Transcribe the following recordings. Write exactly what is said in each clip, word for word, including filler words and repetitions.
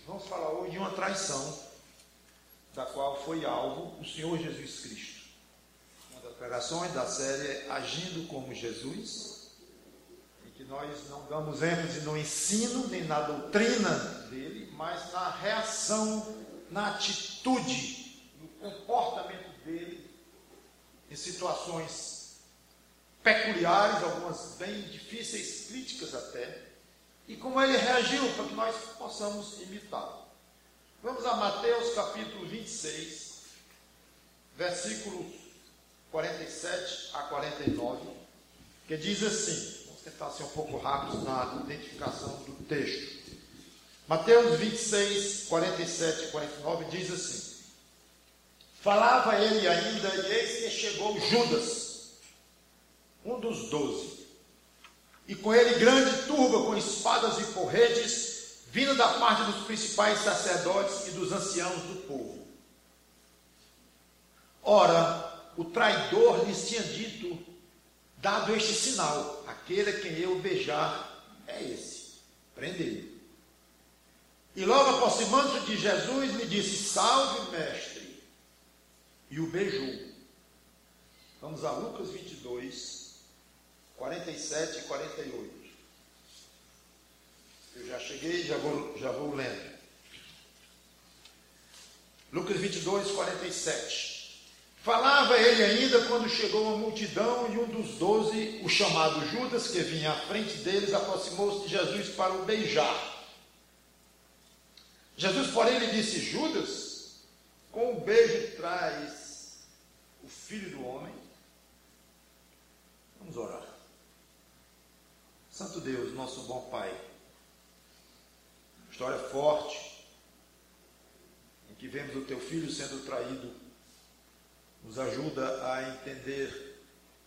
Vamos falar hoje de uma traição da qual foi alvo o Senhor Jesus Cristo. Uma das pregações da série Agindo como Jesus, em que nós não damos ênfase no ensino nem na doutrina dele, mas na reação, na atitude, no comportamento dele em situações peculiares, algumas bem difíceis, críticas até, e como ele reagiu para que nós possamos imitá-lo. Vamos a Mateus capítulo vinte e seis, versículos quarenta e sete a quarenta e nove, que diz assim, vamos tentar ser um pouco rápidos na identificação do texto. Mateus vinte e seis, quarenta e sete e quarenta e nove diz assim: falava ele ainda, e eis que chegou Judas, um dos doze, e com ele grande turba com espadas e porretes, vindo da parte dos principais sacerdotes e dos anciãos do povo. Ora, o traidor lhes tinha dito, dado este sinal: aquele a quem eu beijar é esse, prendei-o. E logo aproximando-se de Jesus, lhe disse: salve, mestre, e o beijou. Vamos a Lucas vinte e dois, quarenta e sete e quarenta e oito. Eu já cheguei, já vou, já vou lendo. Lucas vinte e dois, quarenta e sete. Falava ele ainda quando chegou a multidão, e um dos doze, o chamado Judas, que vinha à frente deles, aproximou-se de Jesus para o beijar. Jesus, porém, lhe disse: Judas, com o beijo traz o Filho do Homem. Vamos orar. Santo Deus, nosso bom Pai, história forte, em que vemos o Teu Filho sendo traído, nos ajuda a entender,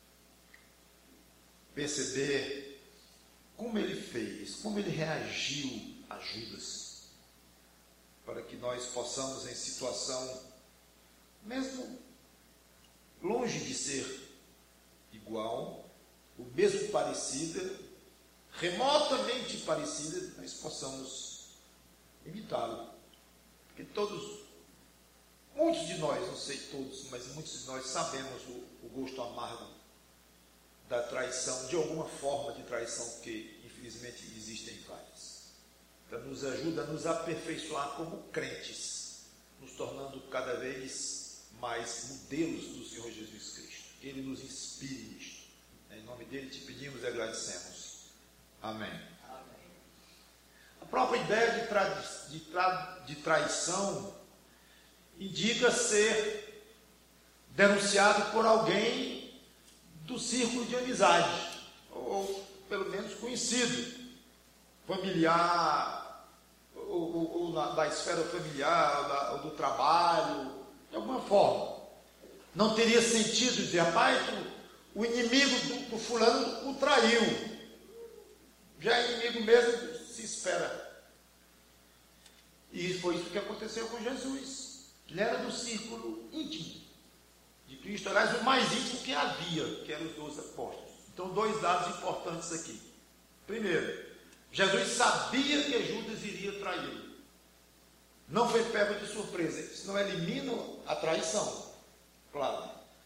perceber como Ele fez, como Ele reagiu a Judas, para que nós possamos, em situação, mesmo longe de ser igual, o mesmo parecida, remotamente parecida, nós possamos imitá-lo. Porque todos, muitos de nós, não sei todos, mas muitos de nós sabemos o, o gosto amargo da traição, de alguma forma de traição, que infelizmente existem várias. Então nos ajuda a nos aperfeiçoar como crentes, nos tornando cada vez mais modelos do Senhor Jesus Cristo. Que Ele nos inspire nisto. Em nome dele te pedimos e agradecemos. Amém. Amém. A própria ideia de, tra... de, tra... de traição indica ser denunciado por alguém do círculo de amizade, ou pelo menos conhecido, familiar, ou, ou, ou na, da esfera familiar, ou, da, ou do trabalho, de alguma forma. Não teria sentido dizer: rapaz, o inimigo do, do fulano o traiu. Já é inimigo mesmo, se espera. E foi isso que aconteceu com Jesus. Ele era do círculo íntimo de Cristo, aliás, o mais íntimo que havia, que eram os doze apóstolos. Então, dois dados importantes aqui. Primeiro, Jesus sabia que Judas iria traí-lo. Não foi pego de surpresa. Isso não elimina a traição, claro.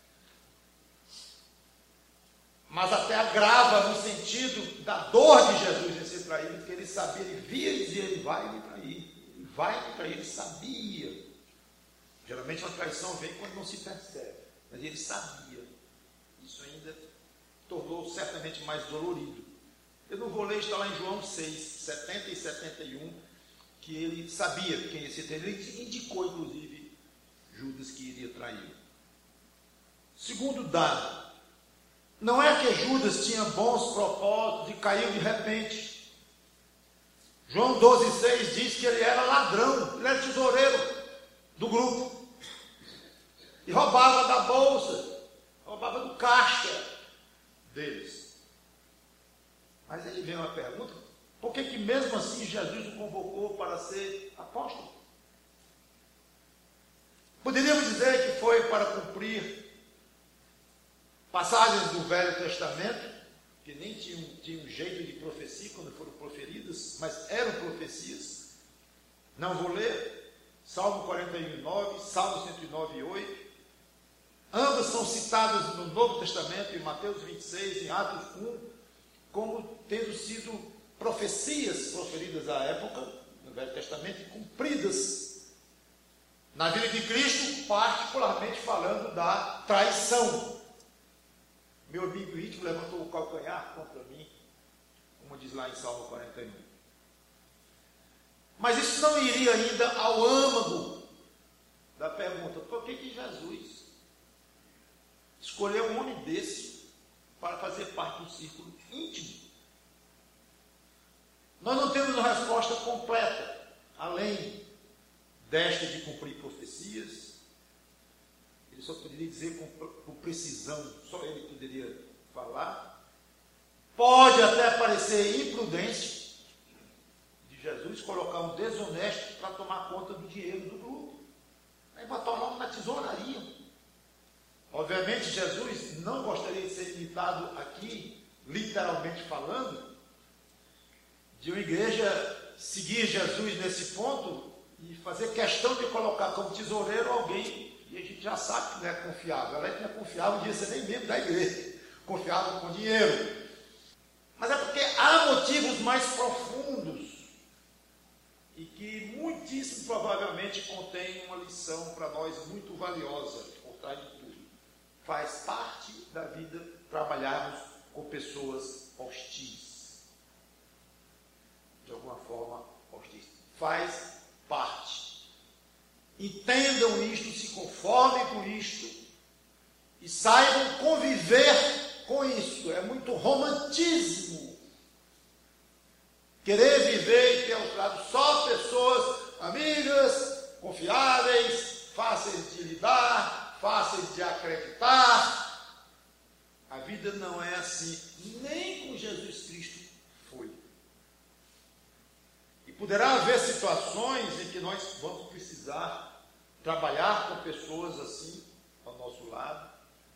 Mas até agrava no sentido da dor de Jesus em ser traído, porque ele sabia, ele via e dizia: ele vai me trair, ele vai me trair, ele sabia. Geralmente uma traição vem quando não se percebe, mas ele sabia. Isso ainda tornou certamente mais dolorido. Eu não vou ler, está lá em João seis, setenta e setenta e um, que ele sabia quem ia ser traído. Ele indicou, inclusive, Judas que iria traí-lo. Segundo dado, não é que Judas tinha bons propósitos e caiu de repente. João doze, seis diz que ele era ladrão, ele era tesoureiro do grupo, e roubava da bolsa, roubava do caixa deles. Mas aí vem uma pergunta: por que que mesmo assim Jesus o convocou para ser apóstolo? Poderíamos dizer que foi para cumprir passagens do Velho Testamento, que nem tinham, tinham jeito de profecia quando foram proferidas, mas eram profecias. Não vou ler. Salmo quarenta e um, nove, Salmo cento e nove, oito. Ambas são citadas no Novo Testamento, em Mateus vinte e seis, em Atos um, como tendo sido profecias proferidas à época, no Velho Testamento, e cumpridas na vida de Cristo, particularmente falando da traição. Meu amigo íntimo levantou o calcanhar contra mim, como diz lá em Salmo quarenta e um. Mas isso não iria ainda ao âmago da pergunta: por que que Jesus escolheu um homem desse para fazer parte do círculo íntimo? Nós não temos uma resposta completa, além desta de cumprir profecias. Ele só poderia dizer com, com precisão, só ele poderia falar. Pode até parecer imprudência de Jesus colocar um desonesto para tomar conta do dinheiro do grupo. Aí botar o nome na tesouraria. Obviamente, Jesus não gostaria de ser imitado aqui, literalmente falando, de uma igreja seguir Jesus nesse ponto e fazer questão de colocar como tesoureiro alguém que a gente já sabe que não é confiável. Ela não é confiável, não ia ser nem membro da igreja, confiável com dinheiro. Mas é porque há motivos mais profundos e que muitíssimo provavelmente contém uma lição para nós muito valiosa por trás de tudo. Faz parte da vida trabalharmos com pessoas hostis. De alguma forma, hostis. Faz parte. Entendam isto, se conformem com isto e saibam conviver com isso. É muito romantismo querer viver e ter ao lado só pessoas amigas, confiáveis, fáceis de lidar, fáceis de acreditar. A vida não é assim, nem com Jesus Cristo foi. E poderá haver situações em que nós vamos precisar trabalhar com pessoas assim ao nosso lado.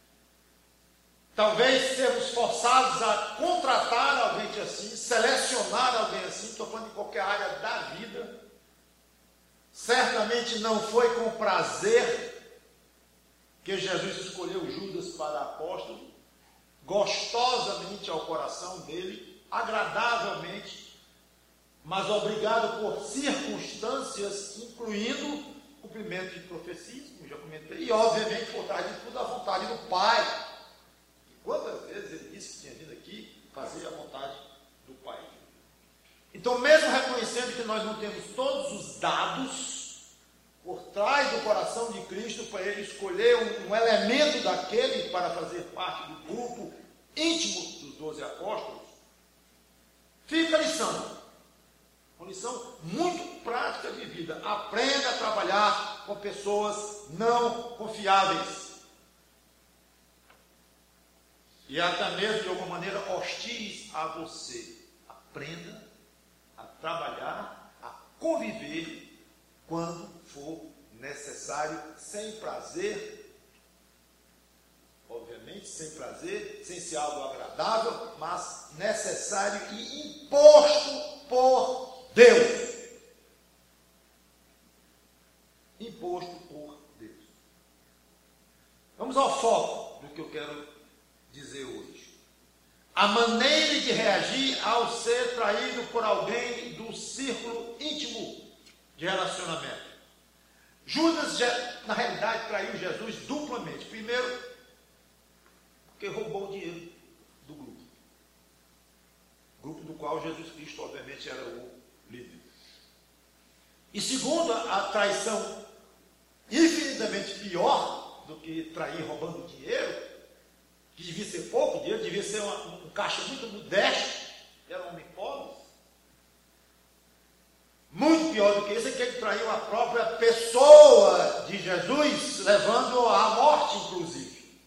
Talvez sermos forçados a contratar alguém assim, selecionar alguém assim, estou falando em qualquer área da vida. Certamente não foi com prazer que Jesus escolheu Judas para apóstolo, gostosamente ao coração dele, agradavelmente, mas obrigado por circunstâncias, incluindo cumprimento de profecias, como já comentei, e obviamente por trás de tudo a vontade do Pai. Quantas vezes ele disse que tinha vindo aqui fazer a vontade do Pai? Então, mesmo reconhecendo que nós não temos todos os dados por trás do coração de Cristo para ele escolher um, um elemento daquele para fazer parte do grupo íntimo dos doze apóstolos, fica a lição. Uma lição muito prática de vida. Aprenda a trabalhar com pessoas não confiáveis. E até mesmo de alguma maneira hostis a você. Aprenda a trabalhar, a conviver quando for necessário, sem prazer, obviamente, sem prazer, sem ser algo agradável, mas necessário e imposto por Deus. Imposto por Deus. Vamos ao foco do que eu quero dizer hoje. A maneira de reagir ao ser traído por alguém do círculo íntimo de relacionamento. Judas, na realidade, traiu Jesus duplamente. Primeiro, porque roubou o dinheiro do grupo. Grupo do qual Jesus Cristo, obviamente, era o líder. E segundo, a traição infinitamente pior do que trair roubando dinheiro, que devia ser pouco dinheiro, devia ser uma, um caixa muito modesto, era um homem pobre. Muito pior do que isso é que ele traiu a própria pessoa de Jesus, levando-o à morte, inclusive.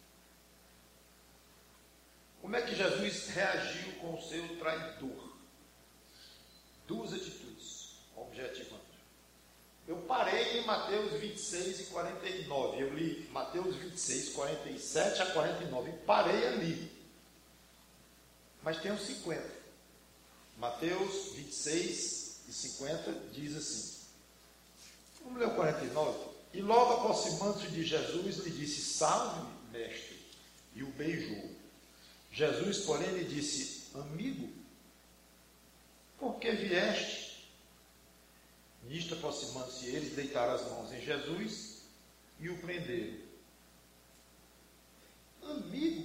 Como é que Jesus reagiu com o seu traidor? Duas atitudes objetivando. Eu parei em Mateus vinte e seis e quarenta e nove. Eu li Mateus vinte e seis, quarenta e sete a quarenta e nove. E parei ali. Mas tem uns cinquenta. Mateus vinte e seis e cinquenta diz assim: quarenta e nove, e logo aproximando-se de Jesus, lhe disse, salve, mestre, e o beijou. Jesus, porém, lhe disse, amigo, por que vieste? Nisto, aproximando-se eles, deitaram as mãos em Jesus e o prenderam. Amigo?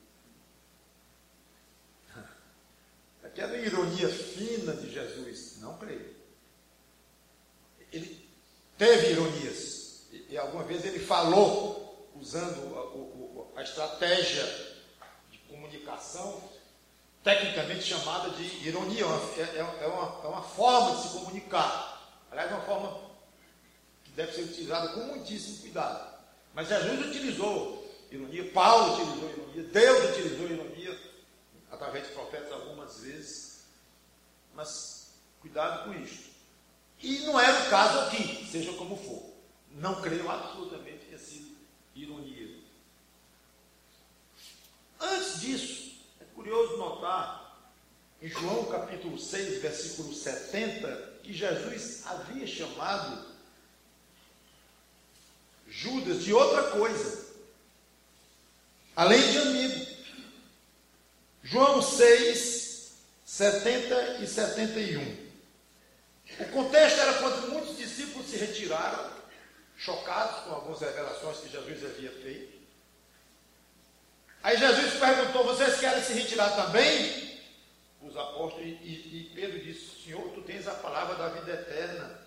Aquela ironia fina de Jesus, não creio. Ele teve ironias, e, e alguma vez ele falou, usando a, o, a estratégia de comunicação, tecnicamente chamada de ironia, é, é, é, uma, é uma forma de se comunicar, aliás, é uma forma que deve ser utilizada com muitíssimo cuidado. Mas Jesus utilizou ironia, Paulo utilizou ironia, Deus utilizou ironia, através de profetas algumas vezes, mas cuidado com isso. E não era o caso aqui, seja como for. Não creio absolutamente que tenha sido ironia. Antes disso, é curioso notar, em João capítulo seis, versículo setenta, que Jesus havia chamado Judas de outra coisa, além de amigo. João seis, setenta e setenta e um. O contexto era quando muitos discípulos se retiraram, chocados com algumas revelações que Jesus havia feito. Aí Jesus perguntou, vocês querem se retirar também? Os apóstolos, e, e Pedro disse, Senhor, tu tens a palavra da vida eterna.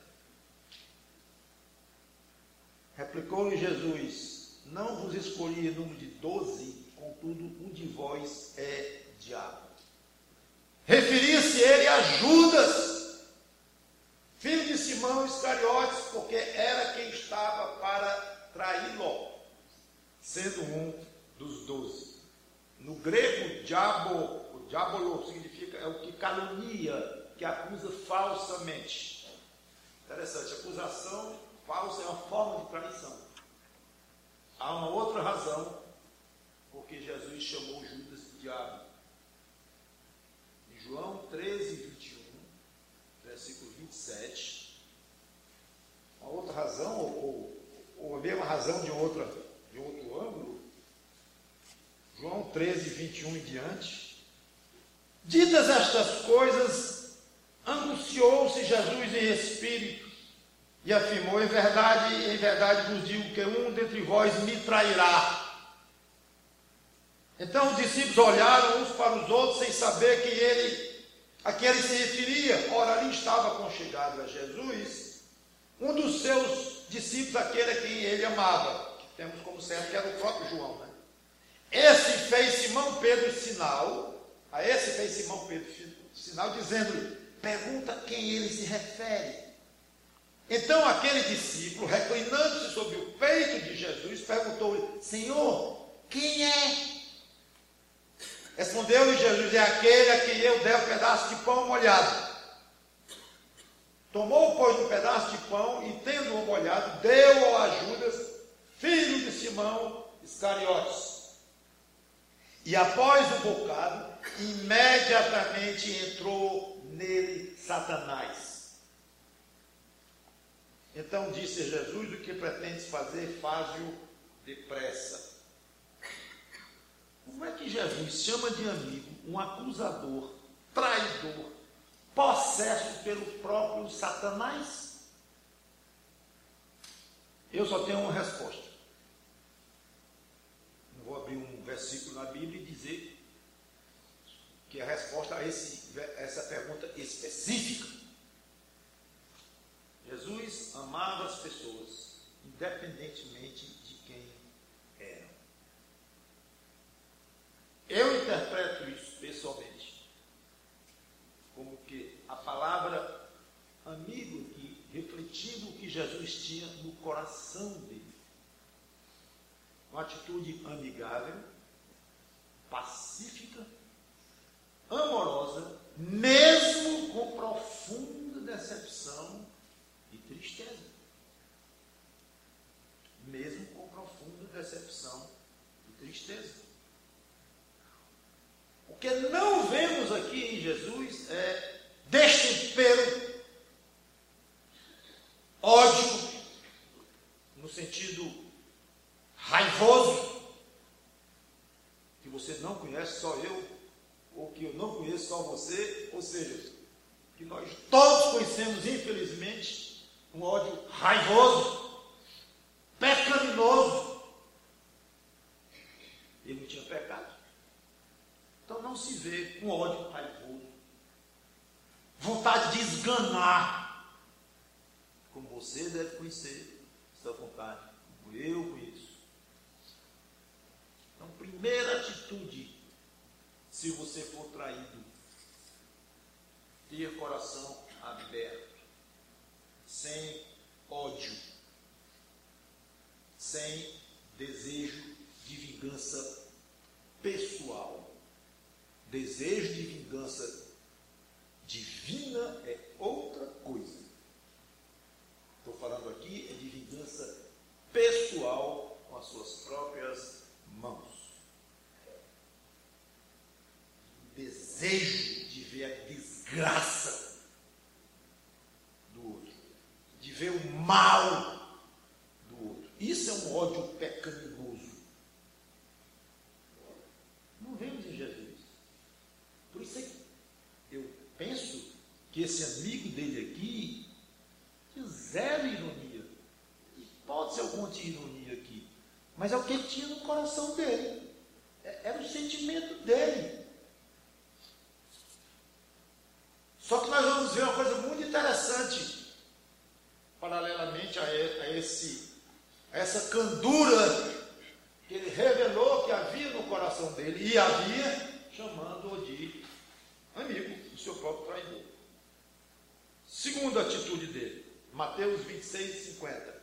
Replicou-lhe Jesus, não vos escolhi em número de doze, contudo um de vós é diabo. Referia-se ele a Judas, filho de Simão Iscariotes, porque era quem estava para traí-lo, sendo um dos doze. No grego, diabo, o diabolo significa, é o que calunia, que acusa falsamente. Interessante, acusação falsa é uma forma de traição. Há uma outra razão, porque Jesus chamou Judas de diabo. Em João treze, vinte e um, versículo vinte e sete, uma outra razão, ou, ou, ou a mesma razão de, outra, de outro ângulo, João treze, vinte e um e diante. Ditas estas coisas, angustiou-se Jesus em espírito e afirmou, em verdade, em verdade vos digo que um dentre vós me trairá. Então os discípulos olharam uns para os outros sem saber quem ele, a quem ele se referia. Ora, ali estava conchegado a Jesus um dos seus discípulos, aquele a quem ele amava, que temos como certo que era o próprio João, né? Esse fez Simão Pedro sinal, a esse fez Simão Pedro sinal, dizendo-lhe, pergunta a quem ele se refere. Então aquele discípulo, reclinando-se sobre o peito de Jesus, perguntou-lhe, Senhor, quem é? Respondeu-lhe Jesus, é aquele a quem eu dei um pedaço de pão molhado. Tomou, pois, um pedaço de pão e, tendo-o molhado, deu-o a Judas, filho de Simão Iscariotes. E após o bocado, imediatamente entrou nele Satanás. Então disse Jesus, o que pretendes fazer, faze-o depressa. Como é que Jesus chama de amigo um acusador, traidor, possesso pelo próprio Satanás? Eu só tenho uma resposta. Não vou abrir um versículo na Bíblia e dizer que é a resposta a esse, essa pergunta específica. Jesus amava as pessoas, independentemente de quem eram. Eu interpreto isso pessoalmente como que a palavra amigo aqui, refletindo o que Jesus tinha no coração dele. Uma atitude amigável, pacífica, amorosa, mesmo com profunda decepção e tristeza. Mesmo com profunda decepção e tristeza. O que não vemos aqui em Jesus é destempero, ódio, conhece só eu, ou que eu não conheço só você, ou seja, que nós todos conhecemos, infelizmente, um ódio raivoso, pecaminoso. Ele não tinha pecado. Então não se vê com ódio raivoso, vontade de esganar, como você deve conhecer essa vontade, como eu conheço. Então, primeira atitude, se você for traído, ter coração aberto, sem ódio, sem desejo de vingança pessoal. Desejo de vingança divina é outra coisa. Estou falando aqui é de vingança pessoal com as suas próprias mãos. Desejo de ver a desgraça do outro, de ver o mal do outro. Isso é um ódio pecaminoso. Não vemos em Jesus. Por isso é que eu penso que esse amigo dele aqui tinha zero ironia. E pode ser alguma ironia aqui, mas é o que ele tinha no coração dele. Era o sentimento dele. Só que nós vamos ver uma coisa muito interessante, paralelamente a, esse, a essa candura que ele revelou que havia no coração dele, e havia, chamando-o de amigo do seu próprio traidor. Segunda atitude dele, Mateus vinte e seis, cinquenta.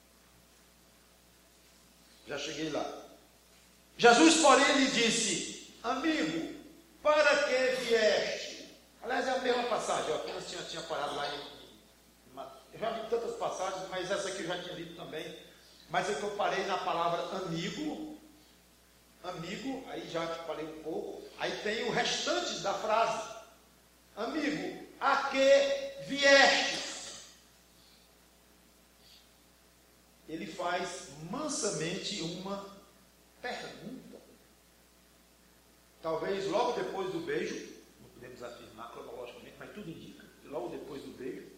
Já cheguei lá. Jesus, porém, lhe disse: amigo, para que vieste? Aliás, é a mesma passagem, eu apenas tinha, tinha parado lá em, eu já li tantas passagens, mas essa aqui eu já tinha lido também. Mas é que eu parei na palavra amigo, amigo, aí já te falei um pouco. Aí tem o restante da frase: amigo, a que viestes? Ele faz mansamente uma pergunta. Talvez logo depois do beijo, não podemos afirmar cronologicamente, mas tudo indica que logo depois do beijo,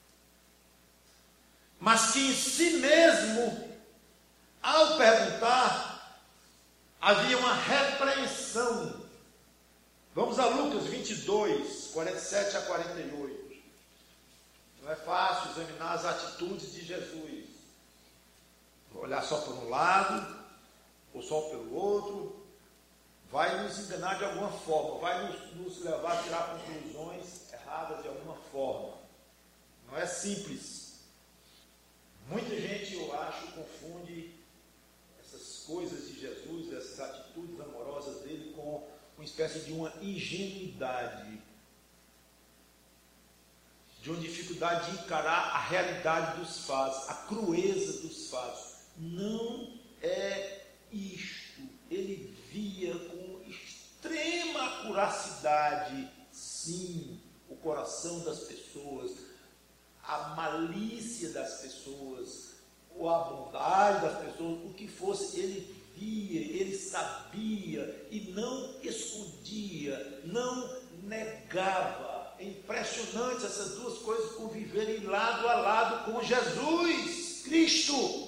mas que em si mesmo, ao perguntar, havia uma repreensão. Vamos a Lucas vinte e dois, quarenta e sete a quarenta e oito. Não é fácil examinar as atitudes de Jesus. Olhar só por um lado, ou só pelo outro, vai nos enganar de alguma forma, vai nos, nos levar a tirar conclusões erradas de alguma forma. Não é simples. Muita gente, eu acho, confunde essas coisas de Jesus, essas atitudes amorosas dele com uma espécie de uma ingenuidade, de uma dificuldade de encarar a realidade dos fatos, a crueza dos fatos. Não é isto. Ele via com extrema acuracidade, sim, o coração das pessoas, a malícia das pessoas, ou a bondade das pessoas, o que fosse, ele via, ele sabia e não escondia, não negava. É impressionante essas duas coisas conviverem lado a lado com Jesus Cristo.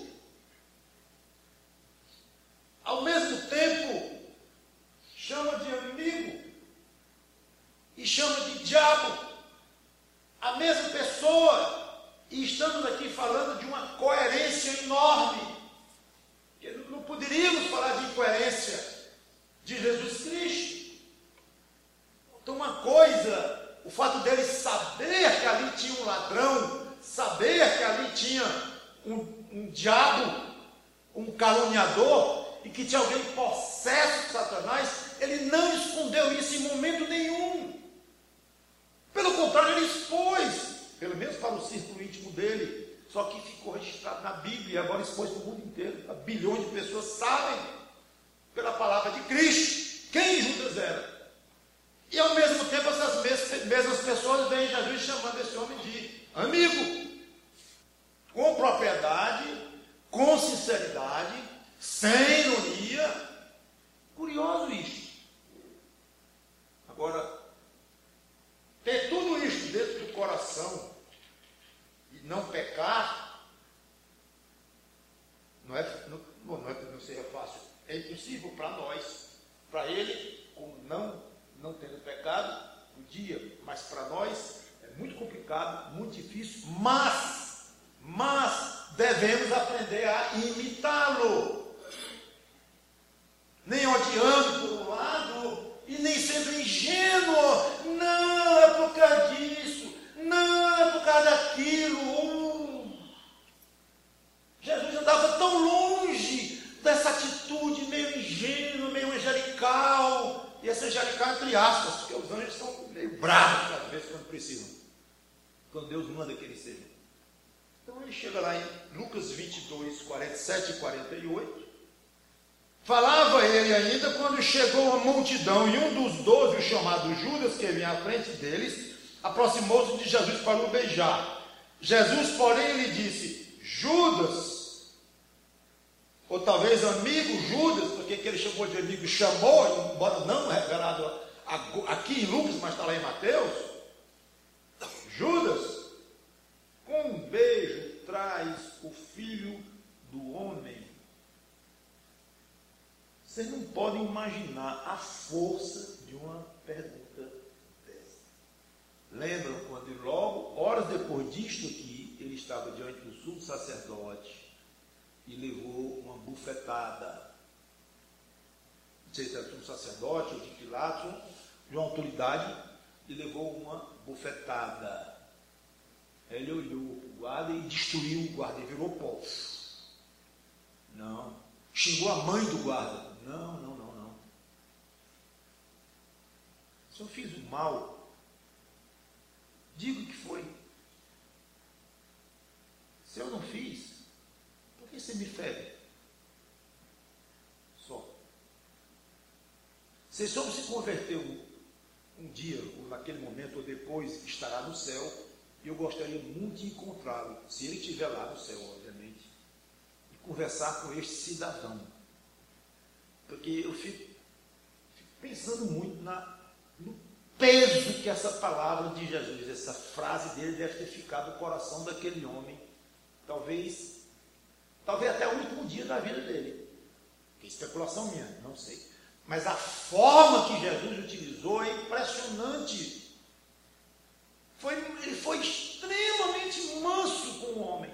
Ao mesmo tempo, chama de amigo e chama de diabo a mesma pessoa, e estamos aqui falando de uma coerência enorme. Não poderíamos falar de incoerência de Jesus Cristo. Então, uma coisa, o fato dele saber que ali tinha um ladrão, saber que ali tinha um, um diabo, um caluniador, e que tinha alguém possesso de Satanás, ele não escondeu isso em momento nenhum. Pelo contrário, ele expôs, pelo menos para o círculo íntimo dele, só que ficou registrado na Bíblia e agora expôs para o mundo inteiro. Bilhões de pessoas sabem, pela palavra de Cristo, quem Judas era. E ao mesmo tempo, essas mesmas pessoas veem Jesus chamando esse homem de amigo, com propriedade, com sinceridade, sem ironia. Curioso isto. não pecar, não é, não, não, é, não seria fácil, é impossível para nós. Para ele, como não, não tendo pecado, podia, mas para nós é muito complicado, muito difícil, mas, mas devemos aprender a imitá-lo. Nem odiando por um lado, e nem sendo ingênuo. Não, é por causa disso. Não, é por causa daquilo. Jesus andava tão longe dessa atitude meio ingênua, meio angelical. E essa angelical entre aspas, porque os anjos são meio bravos, às vezes, quando precisam. Quando Deus manda que eles sejam. Então ele chega lá em Lucas vinte e dois, quarenta e sete e quarenta e oito. Falava ele ainda quando chegou a multidão, e um dos doze, o chamado Judas, que vinha à frente deles, aproximou-se de Jesus para o beijar. Jesus, porém, lhe disse: Judas, ou talvez amigo Judas, porque que ele chamou de amigo, chamou, embora não revelado aqui em Lucas, mas está lá em Mateus. Judas, com um beijo traz o filho do homem. Vocês não podem imaginar a força de uma pergunta dessa. Lembram quando logo, horas depois disto aqui, ele estava diante do sumo sacerdote e levou uma bufetada. Não sei se era sumo sacerdote ou de Pilatos, de uma autoridade, e levou uma bufetada. Ele olhou para o guarda e destruiu o guarda, e virou pó. Não. Xingou a mãe do guarda. Não, não, não, não. Se eu fiz o mal, digo que foi. Se eu não fiz, por que você me fere? Só. Se esse homem se converteu um, um dia, ou naquele momento, ou depois, estará no céu, e eu gostaria muito de encontrá-lo, se ele estiver lá no céu, obviamente, e conversar com este cidadão. Porque eu fico, fico pensando muito na, no peso que essa palavra de Jesus, essa frase dele deve ter ficado no coração daquele homem. Talvez, talvez até o último dia da vida dele. Que especulação minha, não sei. Mas a forma que Jesus utilizou é impressionante. Foi, ele foi extremamente manso com o homem.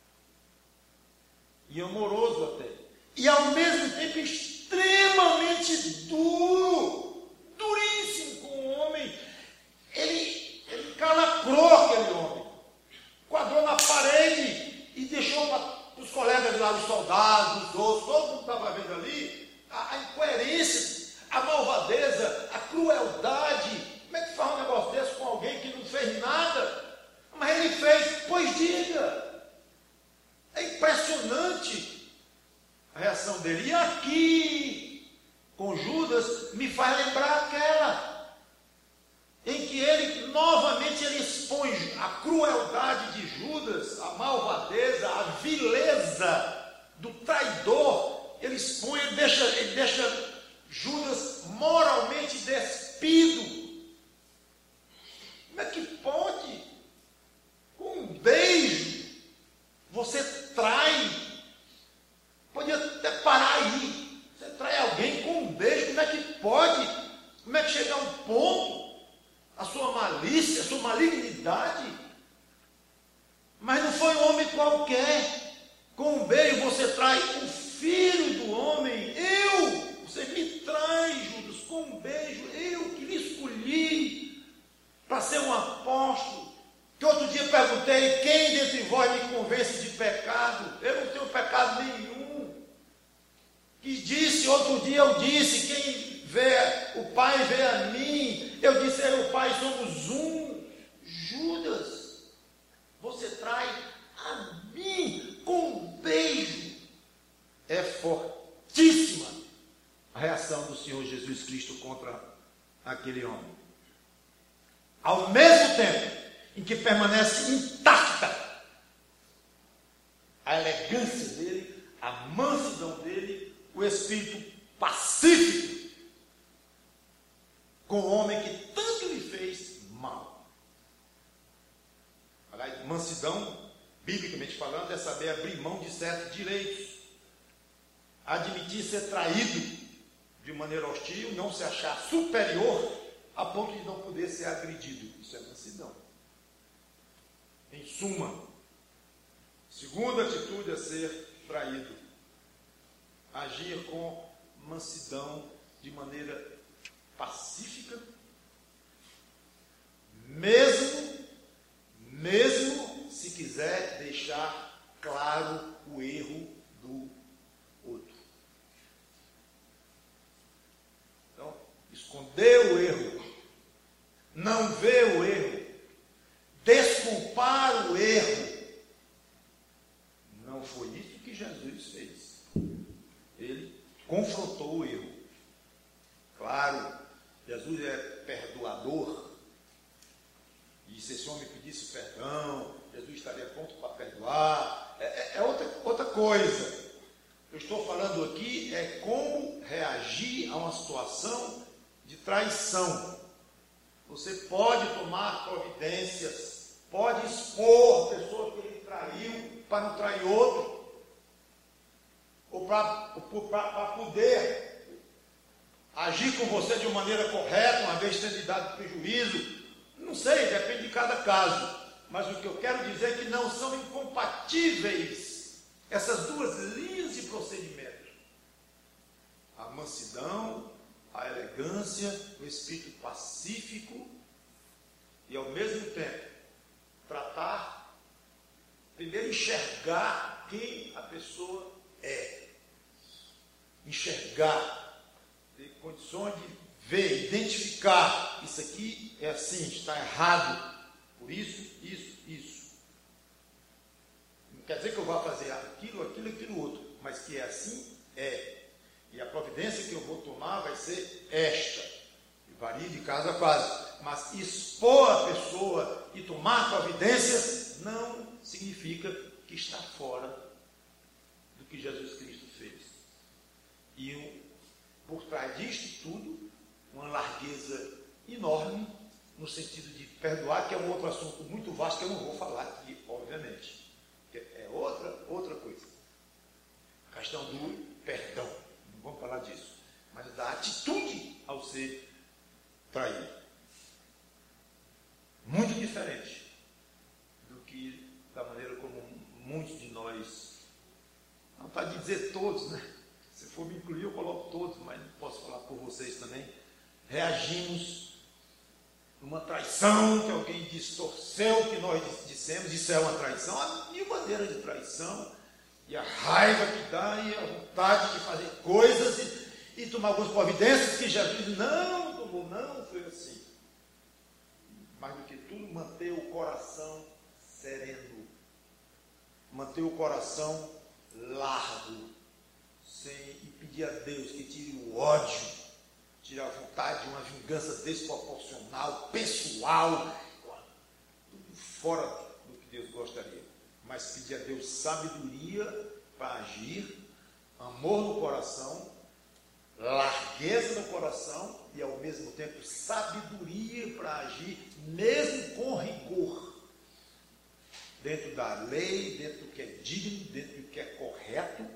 E amoroso até. E ao mesmo tempo extremamente duro, duríssimo com o homem. Ele, ele calacrou aquele homem, quadrou na parede e deixou para os colegas lá, os soldados, os outros, todo mundo estava vendo ali, a, a incoerência, a malvadeza, a crueldade. Como é que faz um negócio desse com alguém que não fez nada? Mas ele fez, pois diga. É impressionante a reação dele. E aqui, com Judas, me faz lembrar aquela em que ele, novamente, ele expõe a crueldade de Judas, a malvadeza, a vileza do traidor. Ele expõe, ele deixa, ele deixa Judas moralmente despido. Como é que pode, com um beijo, você trai? Podia até parar aí. Você trai alguém com um beijo, como é que pode? Como é que chega a um ponto? A sua malícia, a sua malignidade. Mas não foi um homem qualquer. Com um beijo você trai o filho do homem. Eu, você me trai, Judas, com um beijo. Eu que lhe escolhi para ser um apóstolo. Que outro dia perguntei, quem dentre vós me convence de pecado? Eu não tenho pecado nenhum. Que disse, outro dia eu disse, quem vê o Pai vê a mim. Eu disse, eu e o Pai somos um. Judas, você trai a mim com um beijo. É fortíssima a reação do Senhor Jesus Cristo contra aquele homem. Ao mesmo tempo em que permanece intacta a elegância dele, a mansidão dele, o espírito pacífico com o homem que tanto lhe fez mal. Aliás, mansidão biblicamente falando, é saber abrir mão de certos direitos, admitir ser traído de maneira hostil, não se achar superior a ponto de não poder ser agredido. Isso é mansidão. Em suma, segunda atitude a ser traído: agir com mansidão, de maneira pacífica, mesmo, mesmo se quiser deixar claro o erro do outro. Então, esconder o erro, não ver o erro, desculpar o erro, não foi isso que Jesus fez. Ele confrontou o erro. Claro, Jesus é perdoador, e se esse homem pedisse perdão, Jesus estaria pronto para perdoar. É, é outra, outra coisa. Eu estou falando aqui é como reagir a uma situação de traição. Você pode tomar providências, pode expor a pessoa que ele traiu para não trair outro, ou para, para poder agir com você de uma maneira correta, uma vez tendo lhe dado prejuízo. Não sei, depende de cada caso. Mas o que eu quero dizer é que não são incompatíveis essas duas linhas de procedimento: a mansidão, a elegância, o espírito pacífico, e ao mesmo tempo tratar, primeiro enxergar quem a pessoa é, enxergar, ter condições de ver, identificar: isso aqui é assim, está errado, por isso, isso, isso. Não quer dizer que eu vá fazer aquilo, aquilo, aquilo outro, mas que é assim, é. E a providência que eu vou tomar vai ser esta. E varia de caso a caso. Mas expor a pessoa e tomar providências não significa que está fora do que Jesus Cristo fez. E por trás disto tudo, uma largueza enorme, no sentido de perdoar, que é um outro assunto muito vasto, que eu não vou falar aqui, obviamente. Que é outra, outra coisa. A questão do perdão. Não vamos falar disso. Mas da atitude ao ser traído. Muito diferente do que da maneira como muitos de nós, não está de dizer todos, né? Se for me incluir, eu coloco todos, mas não posso falar por vocês também. Reagimos numa traição que alguém distorceu o que nós dissemos. Isso é uma traição, há mil maneiras de traição, e a raiva que dá, e a vontade de fazer coisas e, e tomar algumas providências que Jesus não tomou, não foi assim. Mais do que tudo, manter o coração sereno, manter o coração largo, sem pedir a Deus que tire o ódio, tire a vontade de uma vingança desproporcional, pessoal, tudo fora do que Deus gostaria. Mas pedir a Deus sabedoria para agir, amor no coração, largueza no coração e ao mesmo tempo sabedoria para agir, mesmo com rigor, dentro da lei, dentro do que é digno, dentro do que é correto.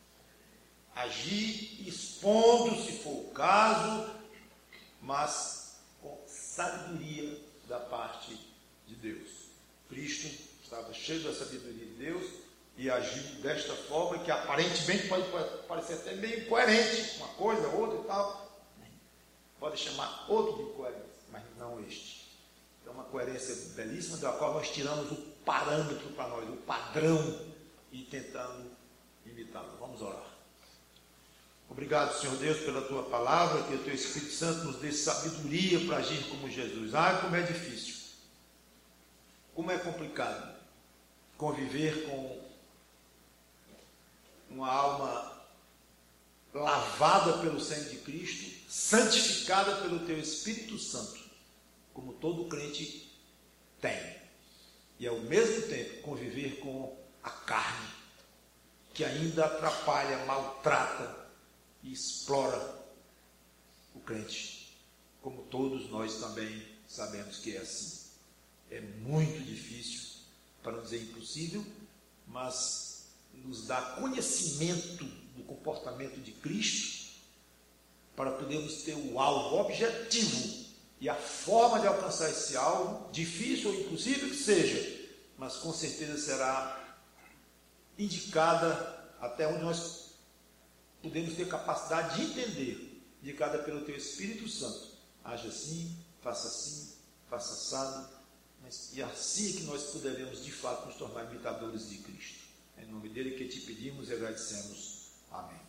Agir expondo, se for o caso, mas com sabedoria da parte de Deus. Cristo estava cheio da sabedoria de Deus e agiu desta forma, que aparentemente pode parecer até meio incoerente, uma coisa, outra e tal. Pode chamar outro de coerência, mas não este. É uma coerência belíssima, da qual nós tiramos o parâmetro para nós, o padrão, e tentamos imitá-lo. Vamos orar. Obrigado, Senhor Deus, pela Tua palavra, que o Teu Espírito Santo nos dê sabedoria para agir como Jesus. Ah, como é difícil, como é complicado conviver com uma alma lavada pelo sangue de Cristo, santificada pelo Teu Espírito Santo, como todo crente tem. E ao mesmo tempo conviver com a carne, que ainda atrapalha, maltrata e explora o crente, como todos nós também sabemos que é assim. É muito difícil, para não dizer impossível, mas nos dá conhecimento do comportamento de Cristo, para podermos ter o alvo objetivo e a forma de alcançar esse alvo, difícil ou impossível que seja, mas com certeza será indicada até onde nós podemos ter capacidade de entender, indicada pelo Teu Espírito Santo. Age assim, faça assim, faça assado, mas, e assim é que nós poderemos de fato nos tornar imitadores de Cristo. É em nome dele que te pedimos e agradecemos. Amém.